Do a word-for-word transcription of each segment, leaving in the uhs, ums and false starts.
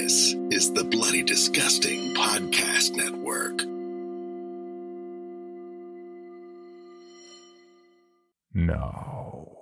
This is the Bloody Disgusting Podcast Network. No.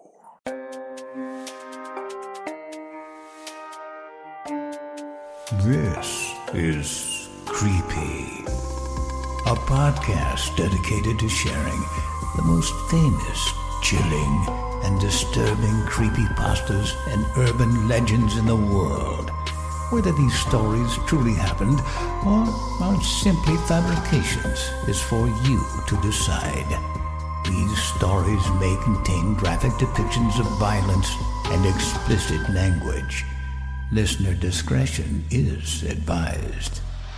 This is Creepy, a podcast dedicated to sharing the most famous, chilling, and disturbing creepypastas and urban legends in the world. Whether these stories truly happened or are simply fabrications is for you to decide. These stories may contain graphic depictions of violence and explicit language. Listener discretion is advised.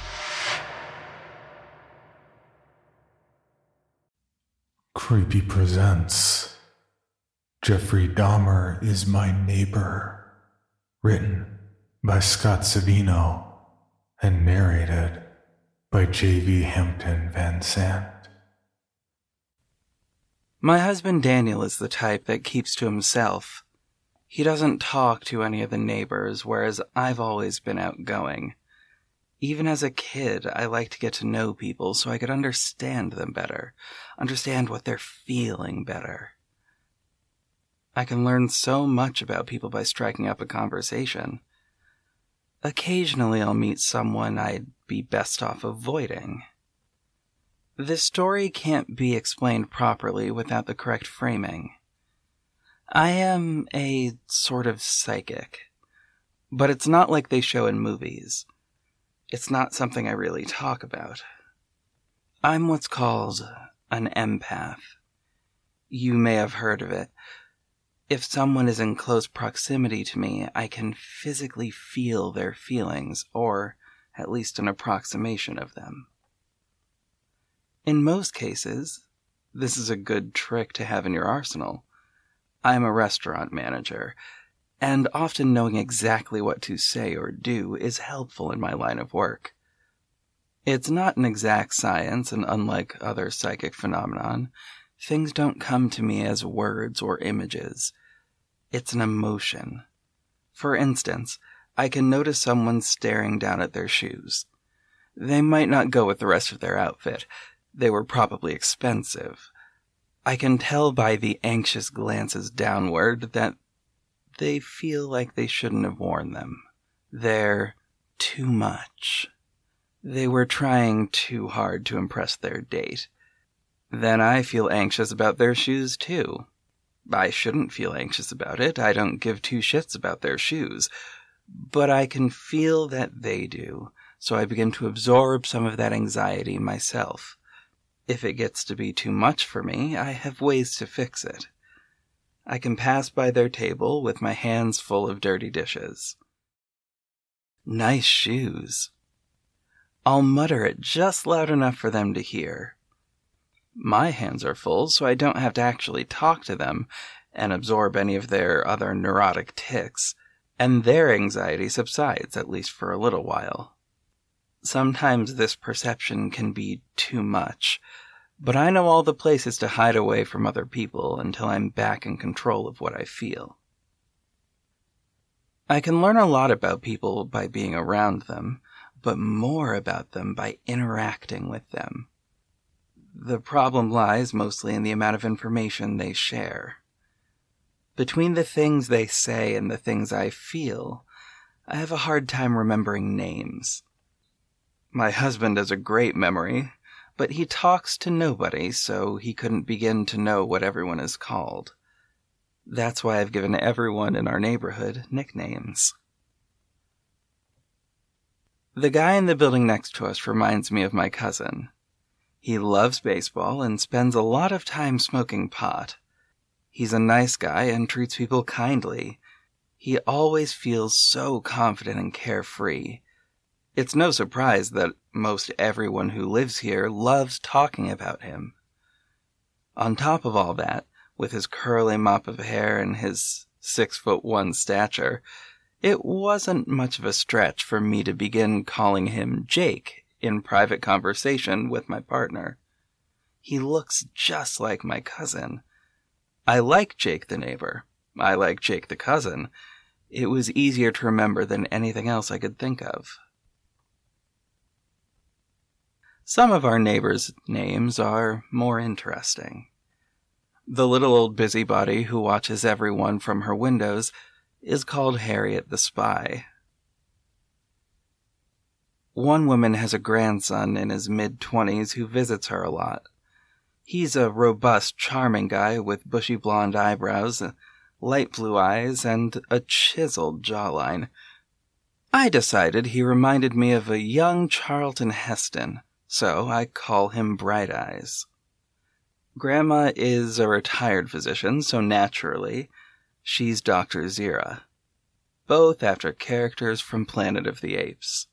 Creepy presents Jeffrey Dahmer is My Neighbor, written by Scott Savino and narrated by J V Hampton Van Sant. My husband Daniel is the type that keeps to himself. He doesn't talk to any of the neighbors, whereas I've always been outgoing. Even as a kid, I liked to get to know people so I could understand them better, understand what they're feeling better. I can learn so much about people by striking up a conversation. Occasionally I'll meet someone I'd be best off avoiding. This story can't be explained properly without the correct framing. I am a sort of psychic, but it's not like they show in movies. It's not something I really talk about. I'm what's called an empath. You may have heard of it. If someone is in close proximity to me, I can physically feel their feelings, or at least an approximation of them. In most cases, this is a good trick to have in your arsenal. I'm a restaurant manager, and often knowing exactly what to say or do is helpful in my line of work. It's not an exact science, and unlike other psychic phenomenon, things don't come to me as words or images. It's an emotion. For instance, I can notice someone staring down at their shoes. They might not go with the rest of their outfit. They were probably expensive. I can tell by the anxious glances downward that they feel like they shouldn't have worn them. They're too much. They were trying too hard to impress their date. Then I feel anxious about their shoes too. I shouldn't feel anxious about it. I don't give two shits about their shoes. But I can feel that they do, so I begin to absorb some of that anxiety myself. If it gets to be too much for me, I have ways to fix it. I can pass by their table with my hands full of dirty dishes. Nice shoes. I'll mutter it just loud enough for them to hear. My hands are full, so I don't have to actually talk to them and absorb any of their other neurotic tics, and their anxiety subsides, at least for a little while. Sometimes this perception can be too much, but I know all the places to hide away from other people until I'm back in control of what I feel. I can learn a lot about people by being around them, but more about them by interacting with them. The problem lies mostly in the amount of information they share. Between the things they say and the things I feel, I have a hard time remembering names. My husband has a great memory, but he talks to nobody, so he couldn't begin to know what everyone is called. That's why I've given everyone in our neighborhood nicknames. The guy in the building next to us reminds me of my cousin. He loves baseball and spends a lot of time smoking pot. He's a nice guy and treats people kindly. He always feels so confident and carefree. It's no surprise that most everyone who lives here loves talking about him. On top of all that, with his curly mop of hair and his six foot one stature, it wasn't much of a stretch for me to begin calling him Jake in private conversation with my partner. He looks just like my cousin. I like Jake the neighbor. I like Jake the cousin. It was easier to remember than anything else I could think of. Some of our neighbors' names are more interesting. The little old busybody who watches everyone from her windows is called Harriet the Spy. One woman has a grandson in his mid-twenties who visits her a lot. He's a robust, charming guy with bushy blonde eyebrows, light blue eyes, and a chiseled jawline. I decided he reminded me of a young Charlton Heston, so I call him Bright Eyes. Grandma is a retired physician, so naturally, she's Doctor Zira, both after characters from Planet of the Apes.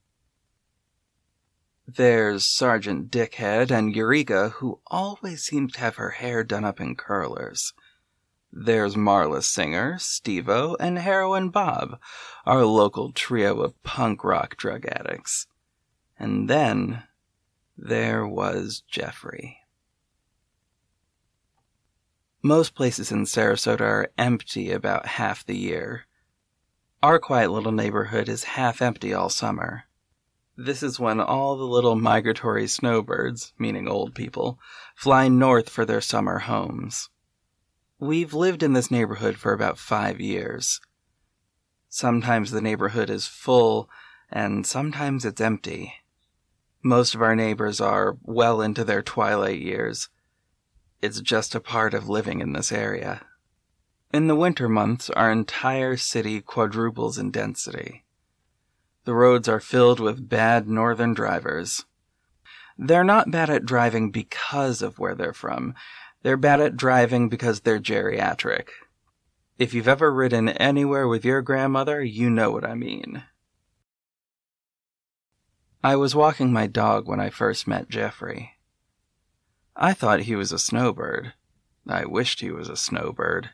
There's Sergeant Dickhead and Eureka, who always seems to have her hair done up in curlers. There's Marla Singer, Steve-O, and Heroin Bob, our local trio of punk rock drug addicts. And then there was Jeffrey. Most places in Sarasota are empty about half the year. Our quiet little neighborhood is half empty all summer. This is when all the little migratory snowbirds, meaning old people, fly north for their summer homes. We've lived in this neighborhood for about five years. Sometimes the neighborhood is full, and sometimes it's empty. Most of our neighbors are well into their twilight years. It's just a part of living in this area. In the winter months, our entire city quadruples in density. The roads are filled with bad northern drivers. They're not bad at driving because of where they're from. They're bad at driving because they're geriatric. If you've ever ridden anywhere with your grandmother, you know what I mean. I was walking my dog when I first met Jeffrey. I thought he was a snowbird. I wished he was a snowbird.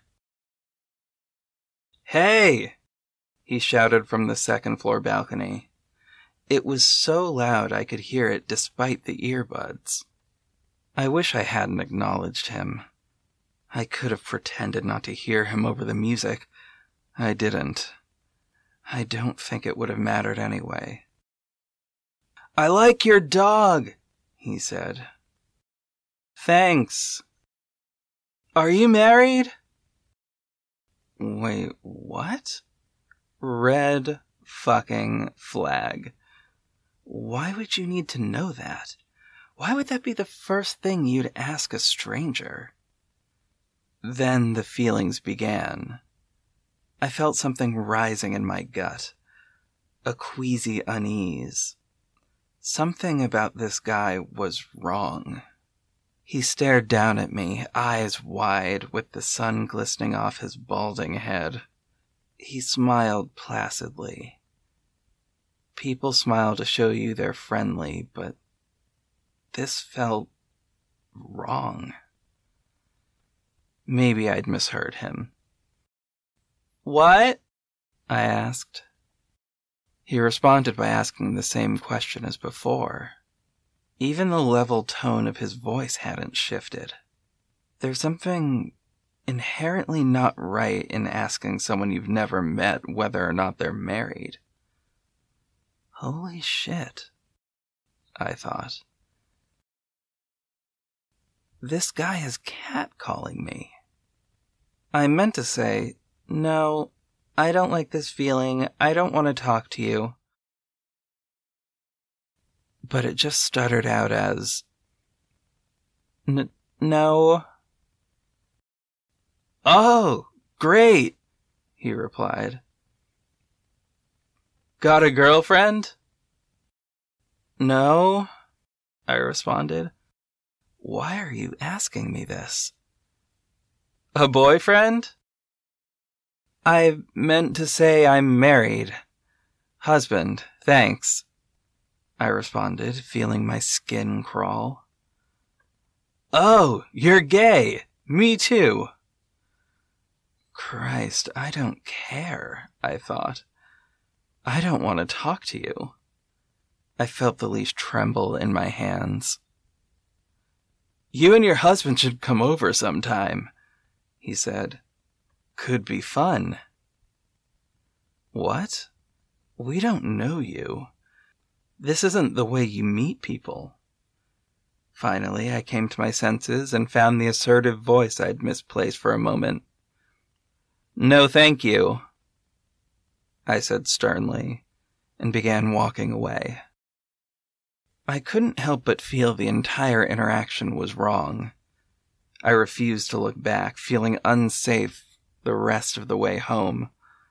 "Hey!" he shouted from the second-floor balcony. It was so loud I could hear it despite the earbuds. I wish I hadn't acknowledged him. I could have pretended not to hear him over the music. I didn't. I don't think it would have mattered anyway. "I like your dog," he said. "Thanks. Are you married?" Wait, what? Red fucking flag. Why would you need to know that? Why would that be the first thing you'd ask a stranger? Then the feelings began. I felt something rising in my gut. A queasy unease. Something about this guy was wrong. He stared down at me, eyes wide, with the sun glistening off his balding head. He smiled placidly. People smile to show you they're friendly, but this felt wrong. Maybe I'd misheard him. "What?" I asked. He responded by asking the same question as before. Even the level tone of his voice hadn't shifted. There's something inherently not right in asking someone you've never met whether or not they're married. Holy shit, I thought. This guy is catcalling me. I meant to say, "No, I don't like this feeling. I don't want to talk to you." But it just stuttered out as, N- no. "Oh, great," he replied. "Got a girlfriend?" "No," I responded. Why are you asking me this? "A boyfriend?" "I meant to say I'm married. Husband, thanks," I responded, feeling my skin crawl. "Oh, you're gay. Me too." Christ, I don't care, I thought. I don't want to talk to you. I felt the leash tremble in my hands. "You and your husband should come over sometime," he said. "Could be fun." What? We don't know you. This isn't the way you meet people. Finally, I came to my senses and found the assertive voice I'd misplaced for a moment. No, thank you, I said sternly, and began walking away. I couldn't help but feel the entire interaction was wrong. I refused to look back, feeling unsafe the rest of the way home.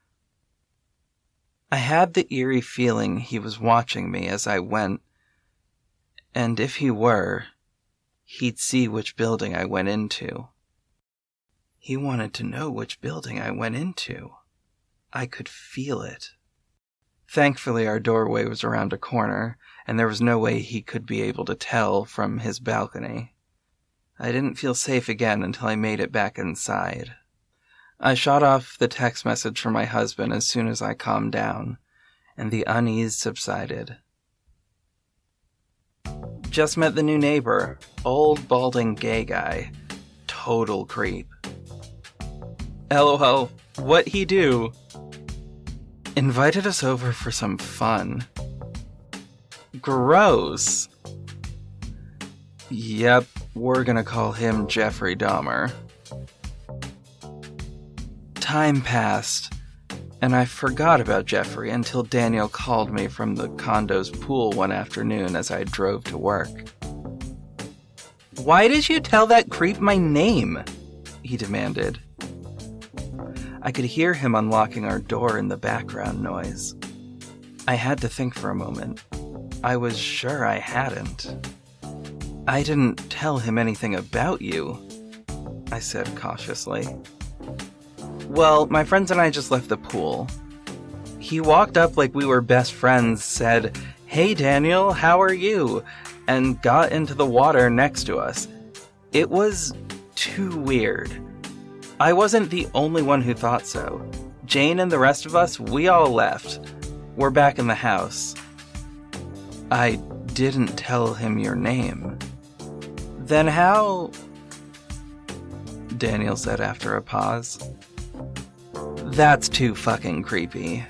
I had the eerie feeling he was watching me as I went, and if he were, he'd see which building I went into. He wanted to know which building I went into. I could feel it. Thankfully, our doorway was around a corner, and there was no way he could be able to tell from his balcony. I didn't feel safe again until I made it back inside. I shot off the text message from my husband as soon as I calmed down, and the unease subsided. Just met the new neighbor, old balding gay guy. Total creep. LOL, what he do? Invited us over for some fun. Gross. Yep, we're gonna call him Jeffrey Dahmer. Time passed, and I forgot about Jeffrey until Daniel called me from the condo's pool one afternoon as I drove to work. Why did you tell that creep my name? He demanded. I could hear him unlocking our door in the background noise. I had to think for a moment. I was sure I hadn't. I didn't tell him anything about you, I said cautiously. Well, my friends and I just left the pool. He walked up like we were best friends, said, "Hey Daniel, how are you?" and got into the water next to us. It was too weird. I wasn't the only one who thought so. Jane and the rest of us, we all left. We're back in the house. I didn't tell him your name. Then how... Daniel said after a pause. That's too fucking creepy.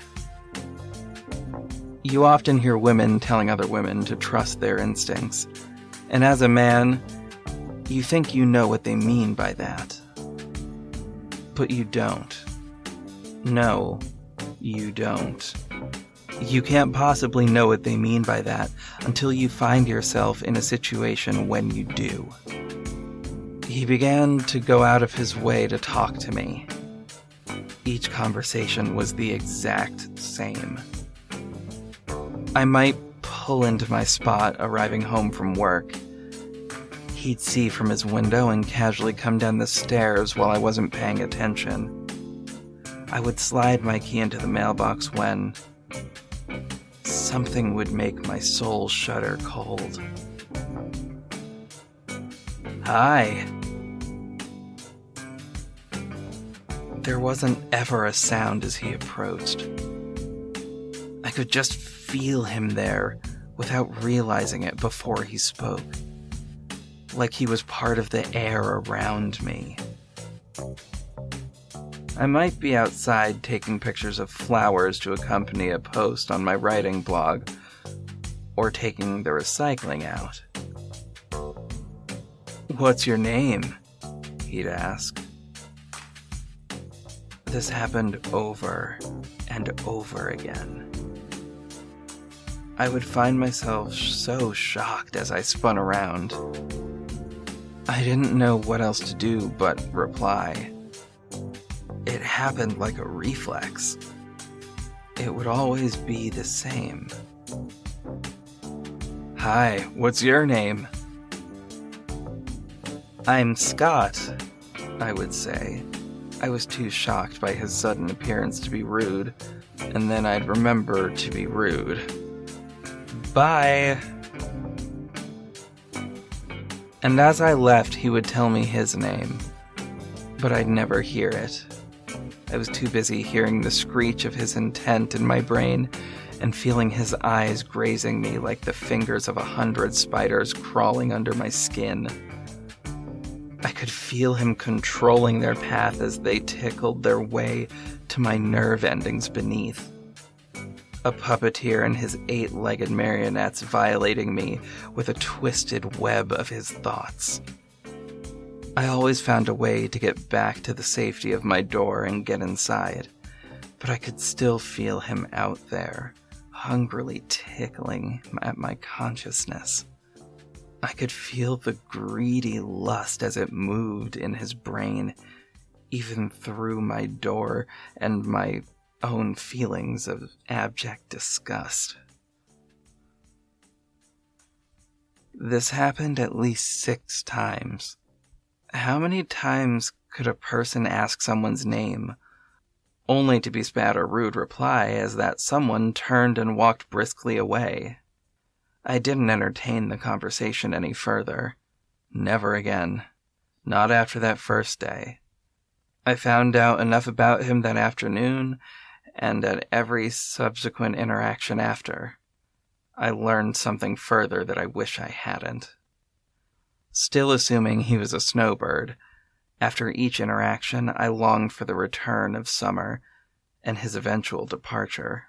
You often hear women telling other women to trust their instincts. And as a man, you think you know what they mean by that. But you don't. No, you don't. You can't possibly know what they mean by that until you find yourself in a situation when you do. He began to go out of his way to talk to me. Each conversation was the exact same. I might pull into my spot arriving home from work. He'd see from his window and casually come down the stairs while I wasn't paying attention. I would slide my key into the mailbox when something would make my soul shudder cold. Hi. There wasn't ever a sound as he approached. I could just feel him there without realizing it before he spoke. Like he was part of the air around me. I might be outside taking pictures of flowers to accompany a post on my writing blog, or taking the recycling out. What's your name? He'd ask. This happened over and over again. I would find myself so shocked as I spun around. I didn't know what else to do but reply. It happened like a reflex. It would always be the same. Hi, what's your name? I'm Scott, I would say. I was too shocked by his sudden appearance to be rude, and then I'd remember to be rude. Bye! And as I left, he would tell me his name, but I'd never hear it. I was too busy hearing the screech of his intent in my brain and feeling his eyes grazing me like the fingers of a hundred spiders crawling under my skin. I could feel him controlling their path as they tickled their way to my nerve endings beneath. a puppeteer and his eight-legged marionettes violating me with a twisted web of his thoughts. I always found a way to get back to the safety of my door and get inside, but I could still feel him out there, hungrily tickling at my consciousness. I could feel the greedy lust as it moved in his brain, even through my door and my own feelings of abject disgust. This happened at least six times. How many times could a person ask someone's name, only to be spat a rude reply as that someone turned and walked briskly away? I didn't entertain the conversation any further. Never again. Not after that first day. I found out enough about him that afternoon, and at every subsequent interaction after, I learned something further that I wish I hadn't. Still assuming he was a snowbird, after each interaction I longed for the return of summer and his eventual departure.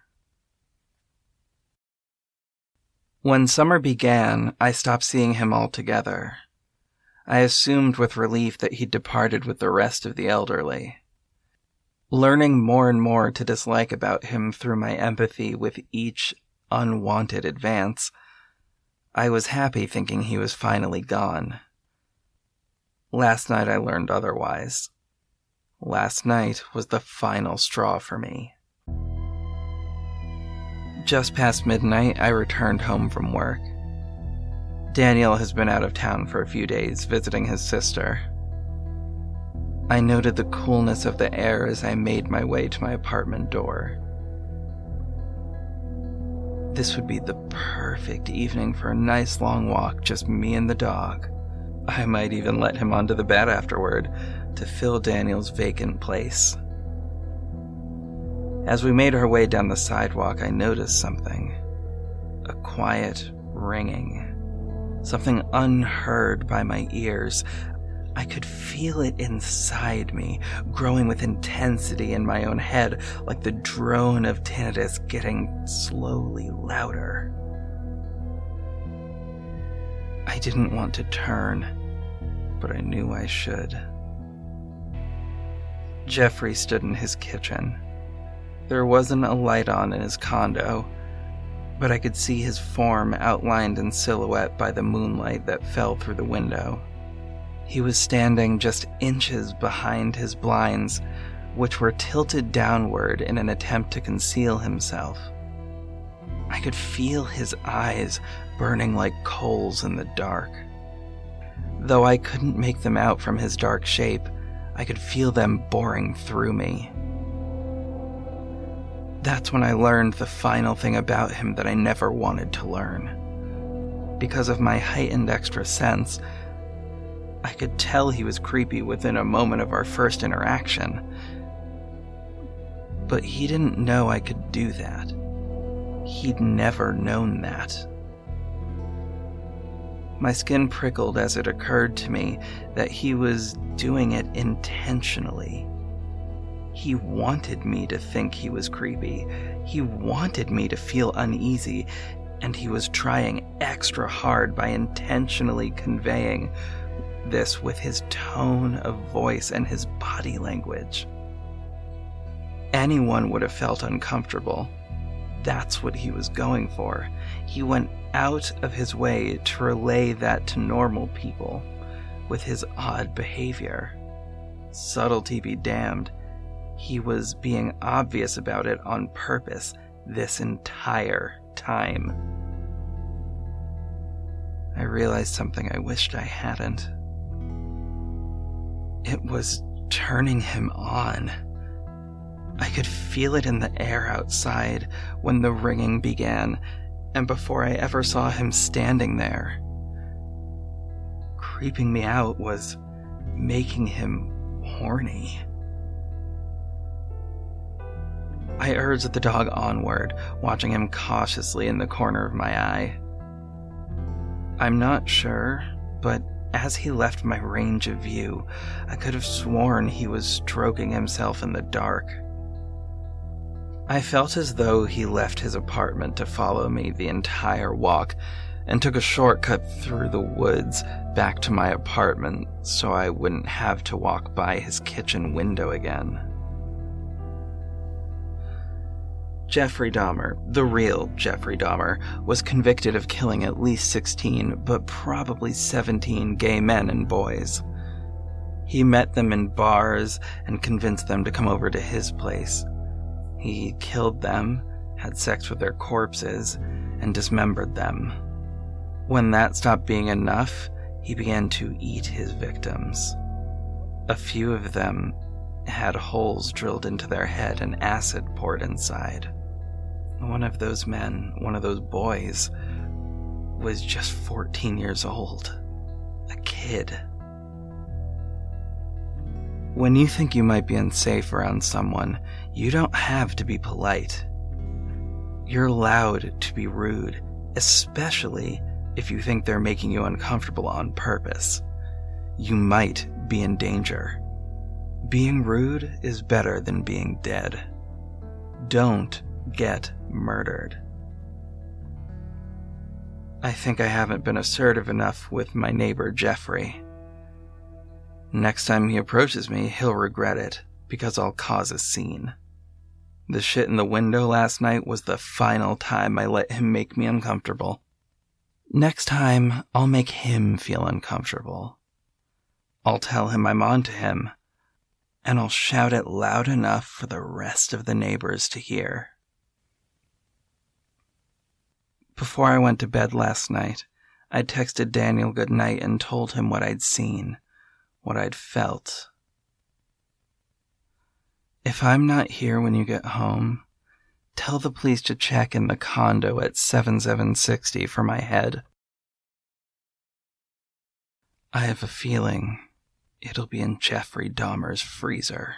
When summer began, I stopped seeing him altogether. I assumed with relief that he'd departed with the rest of the elderly. Learning more and more to dislike about him through my empathy with each unwanted advance, I was happy thinking he was finally gone. Last night I learned otherwise. Last night was the final straw for me. Just past midnight, I returned home from work. Daniel has been out of town for a few days, visiting his sister. I noted the coolness of the air as I made my way to my apartment door. This would be the perfect evening for a nice long walk, just me and the dog. I might even let him onto the bed afterward to fill Daniel's vacant place. As we made our way down the sidewalk, I noticed something. A quiet ringing. Something unheard by my ears. I could feel it inside me, growing with intensity in my own head, like the drone of tinnitus getting slowly louder. I didn't want to turn, but I knew I should. Jeffrey stood in his kitchen. There wasn't a light on in his condo, but I could see his form outlined in silhouette by the moonlight that fell through the window. He was standing just inches behind his blinds, which were tilted downward in an attempt to conceal himself. I could feel his eyes burning like coals in the dark. Though I couldn't make them out from his dark shape, I could feel them boring through me. That's when I learned the final thing about him that I never wanted to learn. Because of my heightened extra sense, I could tell he was creepy within a moment of our first interaction. But he didn't know I could do that. He'd never known that. My skin prickled as it occurred to me that he was doing it intentionally. He wanted me to think he was creepy. He wanted me to feel uneasy, and he was trying extra hard by intentionally conveying this with his tone of voice and his body language. Anyone would have felt uncomfortable. That's what he was going for. He went out of his way to relay that to normal people with his odd behavior. Subtlety be damned. He was being obvious about it on purpose this entire time. I realized something I wished I hadn't. It was turning him on. I could feel it in the air outside when the ringing began, and before I ever saw him standing there. Creeping me out was making him horny. I urged the dog onward, watching him cautiously in the corner of my eye. I'm not sure, but as he left my range of view, I could have sworn he was stroking himself in the dark. I felt as though he left his apartment to follow me the entire walk and took a shortcut through the woods back to my apartment so I wouldn't have to walk by his kitchen window again. Jeffrey Dahmer, the real Jeffrey Dahmer, was convicted of killing at least sixteen, but probably seventeen gay men and boys. He met them in bars and convinced them to come over to his place. He killed them, had sex with their corpses, and dismembered them. When that stopped being enough, he began to eat his victims. A few of them had holes drilled into their head and acid poured inside. One of those men, one of those boys, was just fourteen years old. A kid. When you think you might be unsafe around someone, you don't have to be polite. You're allowed to be rude, especially if you think they're making you uncomfortable on purpose. You might be in danger. Being rude is better than being dead. Don't get murdered. I think I haven't been assertive enough with my neighbor Jeffrey. Next time he approaches me, he'll regret it, because I'll cause a scene. The shit in the window last night was the final time I let him make me uncomfortable. Next time, I'll make him feel uncomfortable. I'll tell him I'm on to him, and I'll shout it loud enough for the rest of the neighbors to hear. Before I went to bed last night, I texted Daniel goodnight and told him what I'd seen, what I'd felt. If I'm not here when you get home, tell the police to check in the condo at seventy-seven sixty for my head. I have a feeling it'll be in Jeffrey Dahmer's freezer.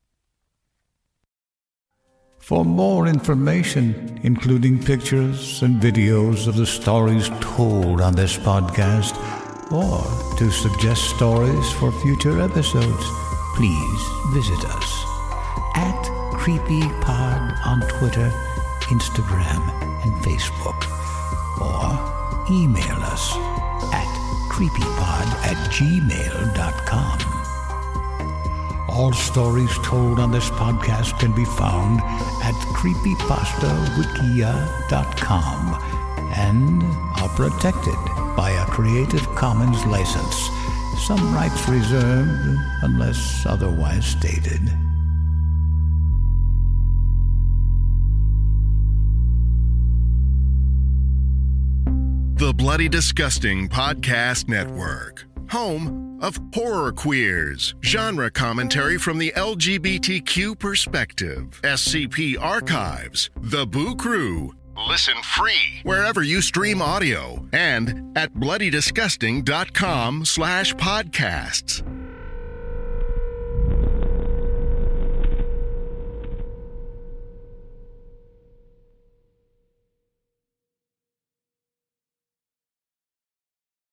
For more information, including pictures and videos of the stories told on this podcast, or to suggest stories for future episodes, please visit us at CreepyPod on Twitter, Instagram, and Facebook, or email us at creepypod at gmail dot com. All stories told on this podcast can be found at creepypasta wikia dot com and are protected by a Creative Commons license, some rights reserved unless otherwise stated. The Bloody Disgusting Podcast Network, home of Horror Queers, genre commentary from the L G B T Q perspective, S C P Archives, The Boo Crew. Listen free wherever you stream audio and at bloody disgusting dot com slash podcasts.